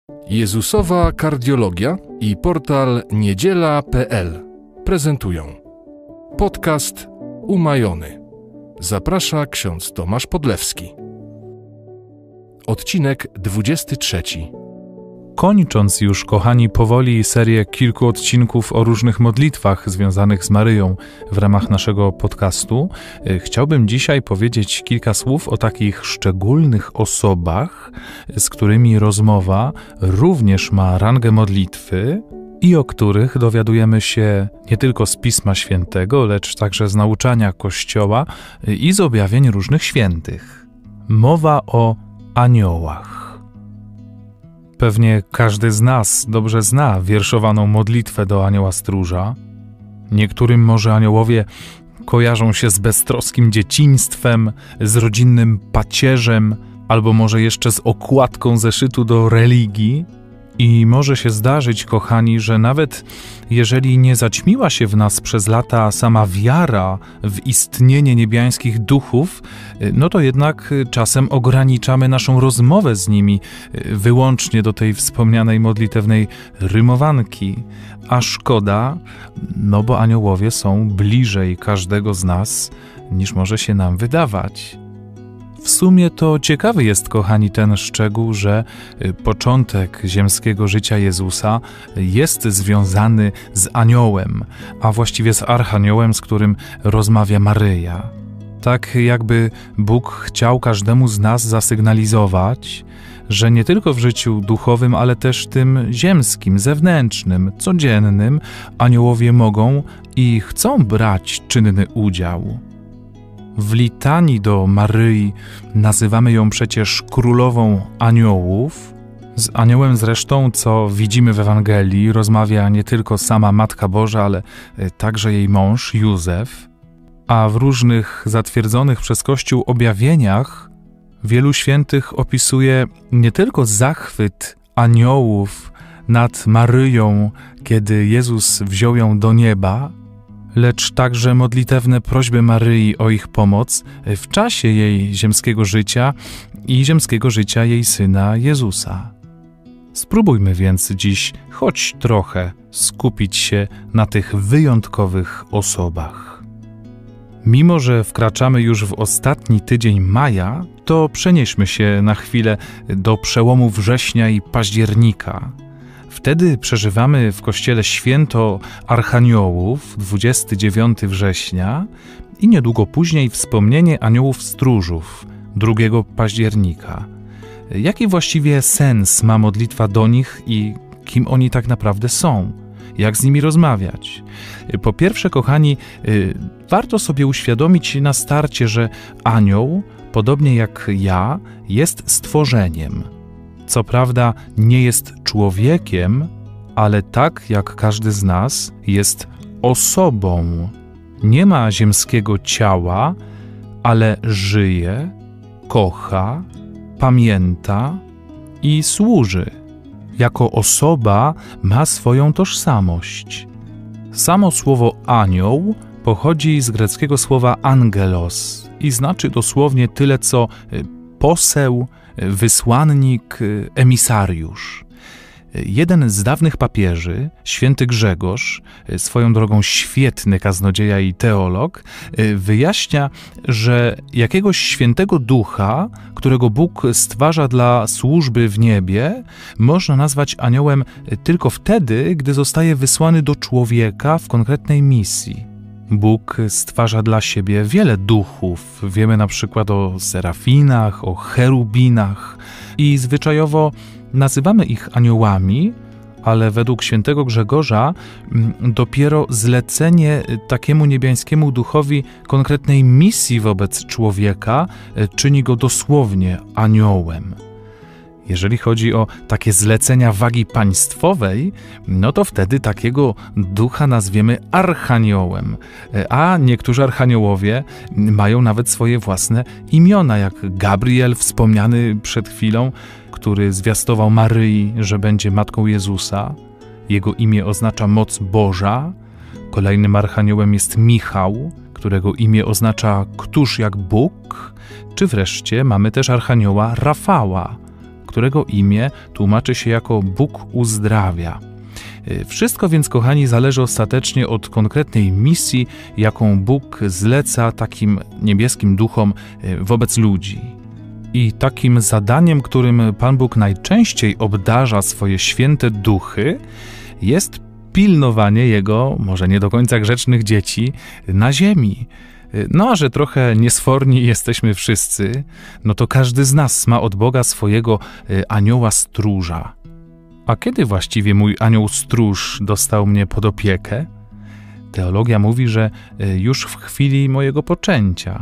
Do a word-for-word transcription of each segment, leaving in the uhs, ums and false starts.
Jezusowa Kardiologia i portal niedziela kropka pe el prezentują podcast Umajony. Zaprasza ksiądz Tomasz Podlewski. Odcinek dwudziesty trzeci. Kończąc już, kochani, powoli serię kilku odcinków o różnych modlitwach związanych z Maryją w ramach naszego podcastu, chciałbym dzisiaj powiedzieć kilka słów o takich szczególnych osobach, z którymi rozmowa również ma rangę modlitwy i o których dowiadujemy się nie tylko z Pisma Świętego, lecz także z nauczania Kościoła i z objawień różnych świętych. Mowa o aniołach. Pewnie każdy z nas dobrze zna wierszowaną modlitwę do anioła stróża. Niektórym może aniołowie kojarzą się z beztroskim dzieciństwem, z rodzinnym pacierzem, albo może jeszcze z okładką zeszytu do religii. I może się zdarzyć, kochani, że nawet jeżeli nie zaćmiła się w nas przez lata sama wiara w istnienie niebiańskich duchów, no to jednak czasem ograniczamy naszą rozmowę z nimi wyłącznie do tej wspomnianej modlitewnej rymowanki. A szkoda, no bo aniołowie są bliżej każdego z nas, niż może się nam wydawać. W sumie to ciekawy jest, kochani, ten szczegół, że początek ziemskiego życia Jezusa jest związany z aniołem, a właściwie z archaniołem, z którym rozmawia Maryja. Tak jakby Bóg chciał każdemu z nas zasygnalizować, że nie tylko w życiu duchowym, ale też tym ziemskim, zewnętrznym, codziennym aniołowie mogą i chcą brać czynny udział. W litanii do Maryi nazywamy ją przecież królową aniołów. Z aniołem zresztą, co widzimy w Ewangelii, rozmawia nie tylko sama Matka Boża, ale także jej mąż Józef. A w różnych zatwierdzonych przez Kościół objawieniach wielu świętych opisuje nie tylko zachwyt aniołów nad Maryją, kiedy Jezus wziął ją do nieba, lecz także modlitewne prośby Maryi o ich pomoc w czasie jej ziemskiego życia i ziemskiego życia jej Syna Jezusa. Spróbujmy więc dziś choć trochę skupić się na tych wyjątkowych osobach. Mimo że wkraczamy już w ostatni tydzień maja, to przenieśmy się na chwilę do przełomu września i października. Wtedy przeżywamy w Kościele święto Archaniołów, dwudziestego dziewiątego września i niedługo później wspomnienie aniołów stróżów, drugiego października. Jaki właściwie sens ma modlitwa do nich i kim oni tak naprawdę są? Jak z nimi rozmawiać? Po pierwsze, kochani, warto sobie uświadomić na starcie, że anioł, podobnie jak ja, jest stworzeniem. Co prawda nie jest człowiekiem, ale tak jak każdy z nas jest osobą. Nie ma ziemskiego ciała, ale żyje, kocha, pamięta i służy. Jako osoba ma swoją tożsamość. Samo słowo anioł pochodzi z greckiego słowa angelos i znaczy dosłownie tyle co poseł, wysłannik, emisariusz. Jeden z dawnych papieży, święty Grzegorz, swoją drogą świetny kaznodzieja i teolog, wyjaśnia, że jakiegoś świętego ducha, którego Bóg stwarza dla służby w niebie, można nazwać aniołem tylko wtedy, gdy zostaje wysłany do człowieka w konkretnej misji. Bóg stwarza dla siebie wiele duchów. Wiemy na przykład o serafinach, o cherubinach i zwyczajowo nazywamy ich aniołami, ale według świętego Grzegorza dopiero zlecenie takiemu niebiańskiemu duchowi konkretnej misji wobec człowieka czyni go dosłownie aniołem. Jeżeli chodzi o takie zlecenia wagi państwowej, no to wtedy takiego ducha nazwiemy archaniołem, a niektórzy archaniołowie mają nawet swoje własne imiona, jak Gabriel wspomniany przed chwilą, który zwiastował Maryi, że będzie matką Jezusa. Jego imię oznacza moc Boża. Kolejnym archaniołem jest Michał, którego imię oznacza któż jak Bóg. Czy wreszcie mamy też archanioła Rafała, którego imię tłumaczy się jako Bóg uzdrawia. Wszystko więc, kochani, zależy ostatecznie od konkretnej misji, jaką Bóg zleca takim niebieskim duchom wobec ludzi. I takim zadaniem, którym Pan Bóg najczęściej obdarza swoje święte duchy, jest pilnowanie Jego, może nie do końca grzecznych dzieci, na ziemi. No a że trochę niesforni jesteśmy wszyscy, no to każdy z nas ma od Boga swojego anioła stróża. A kiedy właściwie mój anioł stróż dostał mnie pod opiekę? Teologia mówi, że już w chwili mojego poczęcia.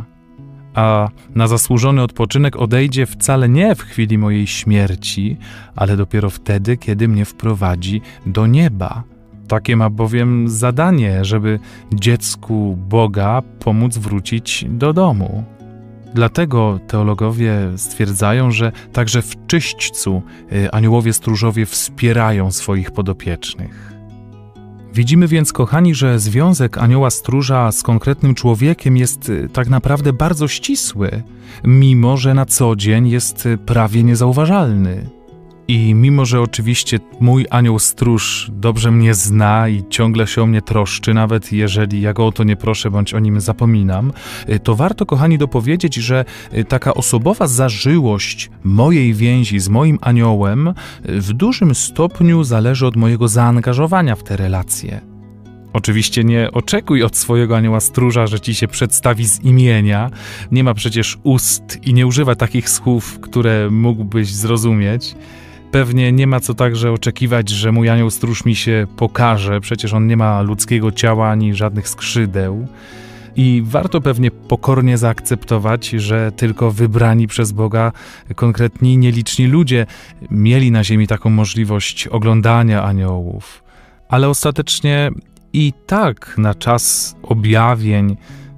A na zasłużony odpoczynek odejdzie wcale nie w chwili mojej śmierci, ale dopiero wtedy, kiedy mnie wprowadzi do nieba. Takie ma bowiem zadanie, żeby dziecku Boga pomóc wrócić do domu. Dlatego teologowie stwierdzają, że także w czyśćcu aniołowie stróżowie wspierają swoich podopiecznych. Widzimy więc, kochani, że związek anioła stróża z konkretnym człowiekiem jest tak naprawdę bardzo ścisły, mimo że na co dzień jest prawie niezauważalny. I mimo że oczywiście mój anioł stróż dobrze mnie zna i ciągle się o mnie troszczy, nawet jeżeli ja go o to nie proszę bądź o nim zapominam, to warto, kochani, dopowiedzieć, że taka osobowa zażyłość mojej więzi z moim aniołem w dużym stopniu zależy od mojego zaangażowania w te relacje. Oczywiście nie oczekuj od swojego anioła stróża, że ci się przedstawi z imienia. Nie ma przecież ust i nie używa takich słów, które mógłbyś zrozumieć. Pewnie nie ma co także oczekiwać, że mój anioł stróż mi się pokaże, przecież on nie ma ludzkiego ciała ani żadnych skrzydeł. I warto pewnie pokornie zaakceptować, że tylko wybrani przez Boga konkretni nieliczni ludzie mieli na ziemi taką możliwość oglądania aniołów. Ale ostatecznie i tak na czas objawień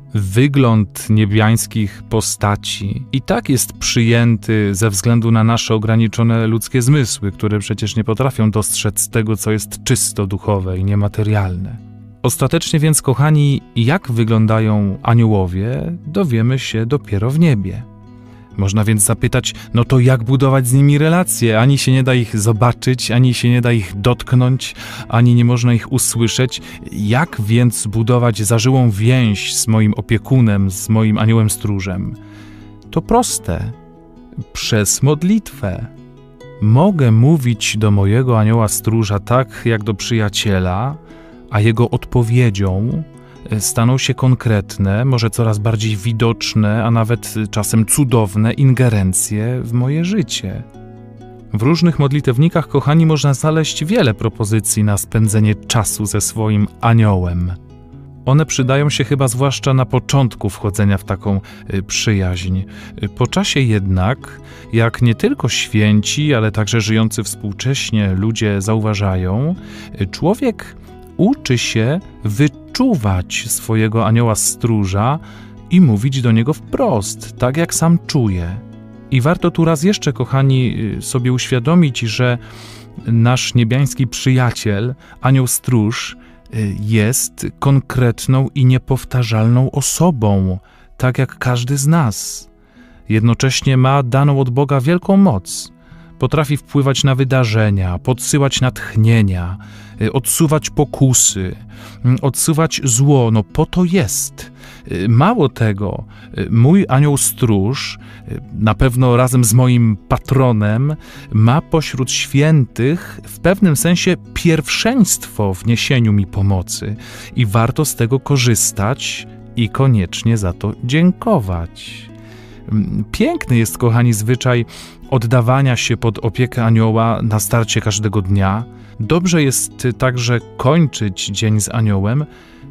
wygląd niebiańskich postaci i tak jest przyjęty ze względu na nasze ograniczone ludzkie zmysły, które przecież nie potrafią dostrzec tego, co jest czysto duchowe i niematerialne. Ostatecznie więc, kochani, jak wyglądają aniołowie, dowiemy się dopiero w niebie. Można więc zapytać, no to jak budować z nimi relacje? Ani się nie da ich zobaczyć, ani się nie da ich dotknąć, ani nie można ich usłyszeć. Jak więc budować zażyłą więź z moim opiekunem, z moim aniołem stróżem? To proste. Przez modlitwę. Mogę mówić do mojego anioła stróża tak, jak do przyjaciela, a jego odpowiedzią staną się konkretne, może coraz bardziej widoczne, a nawet czasem cudowne ingerencje w moje życie. W różnych modlitewnikach, kochani, można znaleźć wiele propozycji na spędzenie czasu ze swoim aniołem. One przydają się chyba zwłaszcza na początku wchodzenia w taką przyjaźń. Po czasie jednak, jak nie tylko święci, ale także żyjący współcześnie ludzie zauważają, człowiek uczy się wyczuwać swojego anioła stróża i mówić do niego wprost, tak jak sam czuje. I warto tu raz jeszcze, kochani, sobie uświadomić, że nasz niebiański przyjaciel, anioł stróż, jest konkretną i niepowtarzalną osobą, tak jak każdy z nas. Jednocześnie ma daną od Boga wielką moc. Potrafi wpływać na wydarzenia, podsyłać natchnienia, odsuwać pokusy, odsuwać zło. No po to jest. Mało tego, mój anioł stróż, na pewno razem z moim patronem, ma pośród świętych w pewnym sensie pierwszeństwo w niesieniu mi pomocy i warto z tego korzystać i koniecznie za to dziękować. Piękny jest, kochani, zwyczaj oddawania się pod opiekę anioła na starcie każdego dnia. Dobrze jest także kończyć dzień z aniołem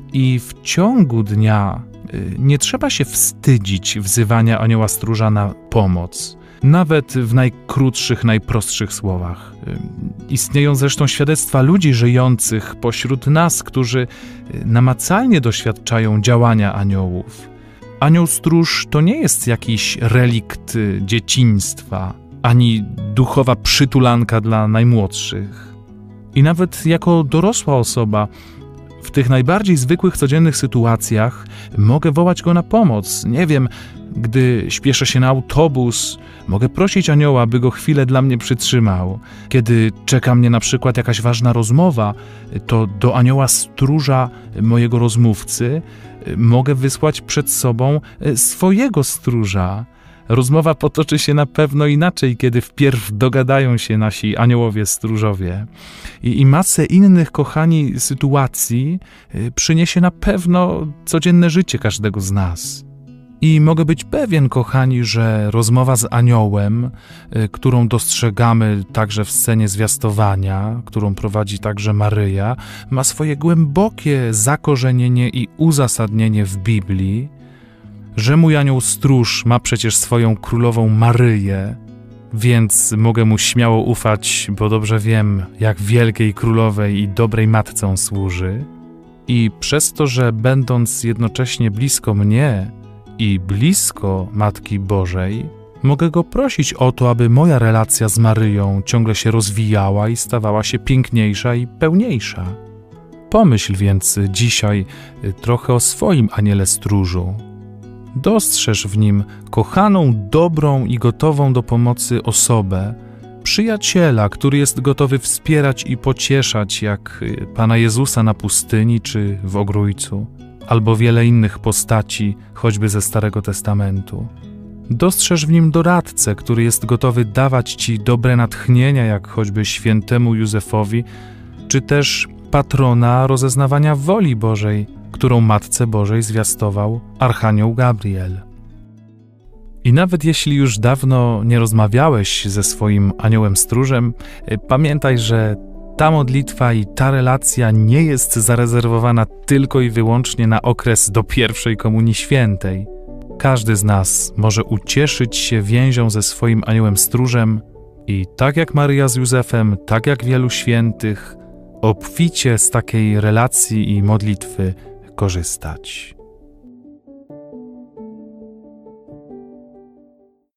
i w ciągu dnia nie trzeba się wstydzić wzywania anioła stróża na pomoc, nawet w najkrótszych, najprostszych słowach. Istnieją zresztą świadectwa ludzi żyjących pośród nas, którzy namacalnie doświadczają działania aniołów. Anioł stróż to nie jest jakiś relikt dzieciństwa, ani duchowa przytulanka dla najmłodszych. I nawet jako dorosła osoba w tych najbardziej zwykłych, codziennych sytuacjach mogę wołać go na pomoc. Nie wiem, Gdy śpieszę się na autobus, mogę prosić anioła, by go chwilę dla mnie przytrzymał. Kiedy czeka mnie na przykład jakaś ważna rozmowa, to do anioła stróża mojego rozmówcy mogę wysłać przed sobą swojego stróża. Rozmowa potoczy się na pewno inaczej, kiedy wpierw dogadają się nasi aniołowie stróżowie. I, i masę innych, kochani, sytuacji przyniesie na pewno codzienne życie każdego z nas. I mogę być pewien, kochani, że rozmowa z aniołem, którą dostrzegamy także w scenie zwiastowania, którą prowadzi także Maryja, ma swoje głębokie zakorzenienie i uzasadnienie w Biblii, że mój anioł stróż ma przecież swoją królową Maryję, więc mogę mu śmiało ufać, bo dobrze wiem, jak wielkiej królowej i dobrej matce on służy. I przez to, że będąc jednocześnie blisko mnie i blisko Matki Bożej, mogę go prosić o to, aby moja relacja z Maryją ciągle się rozwijała i stawała się piękniejsza i pełniejsza. Pomyśl więc dzisiaj trochę o swoim aniele stróżu. Dostrzeż w nim kochaną, dobrą i gotową do pomocy osobę, przyjaciela, który jest gotowy wspierać i pocieszać, jak Pana Jezusa na pustyni czy w Ogrójcu, albo wiele innych postaci, choćby ze Starego Testamentu. Dostrzeż w nim doradcę, który jest gotowy dawać ci dobre natchnienia, jak choćby świętemu Józefowi, czy też patrona rozeznawania woli Bożej, którą Matce Bożej zwiastował Archanioł Gabriel. I nawet jeśli już dawno nie rozmawiałeś ze swoim aniołem stróżem, pamiętaj, że ta modlitwa i ta relacja nie jest zarezerwowana tylko i wyłącznie na okres do pierwszej Komunii Świętej. Każdy z nas może ucieszyć się więzią ze swoim aniołem stróżem i tak jak Maryja z Józefem, tak jak wielu świętych, obficie z takiej relacji i modlitwy korzystać.